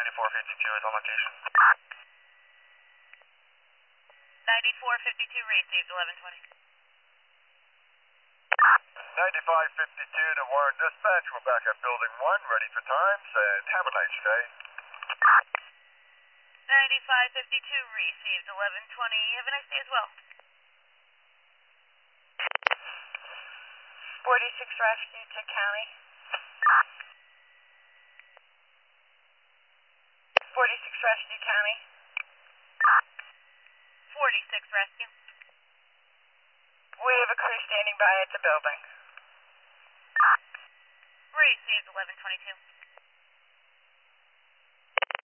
9452 is on location. 9452 received, 1120. 9552 to Warren Dispatch. We're back at Building 1, ready for times, and have a nice day. 9552 received, 1120. Have a nice day as well. 46 rescue to county. 46 rescue county. 46 rescue. We have a crew standing by at the building. Received, 1122.